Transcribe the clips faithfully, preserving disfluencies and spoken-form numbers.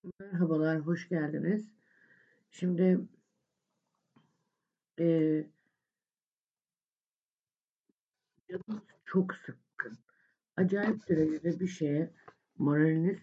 Merhabalar, hoş geldiniz. Şimdi eee canınız çok sıkkın. Acayip derecede bir şeye moraliniz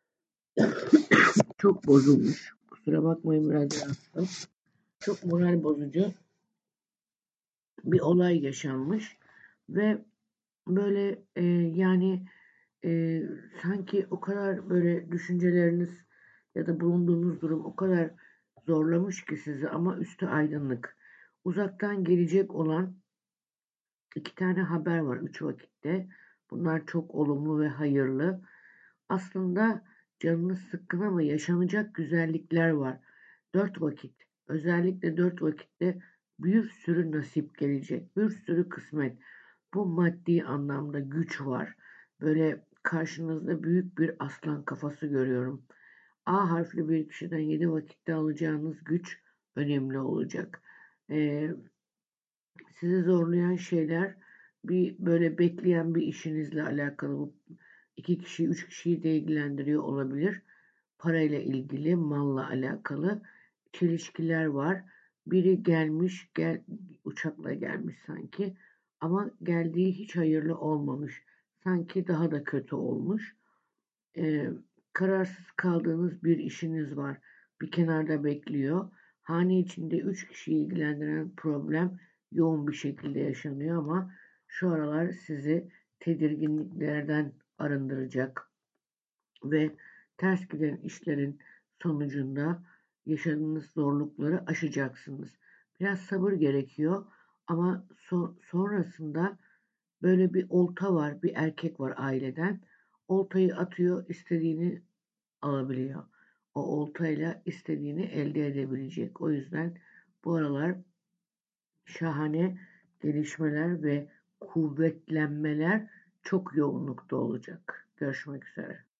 çok bozulmuş. Kusura bakmayın biraz rahatsızım. Çok moral bozucu bir olay yaşanmış ve böyle eee, yani eee, sanki o kadar böyle düşünceleriniz ya da bulunduğunuz durum o kadar zorlamış ki sizi ama üstü aydınlık. Uzaktan gelecek olan İki tane haber var üç vakitte. Bunlar çok olumlu ve hayırlı. Aslında canınız sıkkın ama yaşanacak güzellikler var. Dört vakit. Özellikle dört vakitte bir sürü nasip gelecek. Bir sürü kısmet. Bu maddi anlamda güç var. Böyle karşınızda büyük bir aslan kafası görüyorum. A harfli bir kişiden yedi vakitte alacağınız güç önemli olacak. Ee, Sizi zorlayan şeyler bir böyle bekleyen bir işinizle alakalı. Bu iki kişi, üç kişiyi de ilgilendiriyor olabilir. Parayla ilgili, malla alakalı çelişkiler var. Biri gelmiş, gel, uçakla gelmiş sanki. Ama geldiği hiç hayırlı olmamış. Sanki daha da kötü olmuş. Ee, Kararsız kaldığınız bir işiniz var. Bir kenarda bekliyor. Hane içinde üç kişiyi ilgilendiren problem yoğun bir şekilde yaşanıyor ama şu aralar sizi tedirginliklerden arındıracak ve ters giden işlerin sonucunda yaşadığınız zorlukları aşacaksınız. Biraz sabır gerekiyor ama so- sonrasında böyle bir olta var, bir erkek var aileden. Oltayı atıyor, istediğini alabiliyor. O oltayla istediğini elde edebilecek. O yüzden bu aralar şahane gelişmeler ve kuvvetlenmeler çok yoğunlukta olacak. Görüşmek üzere.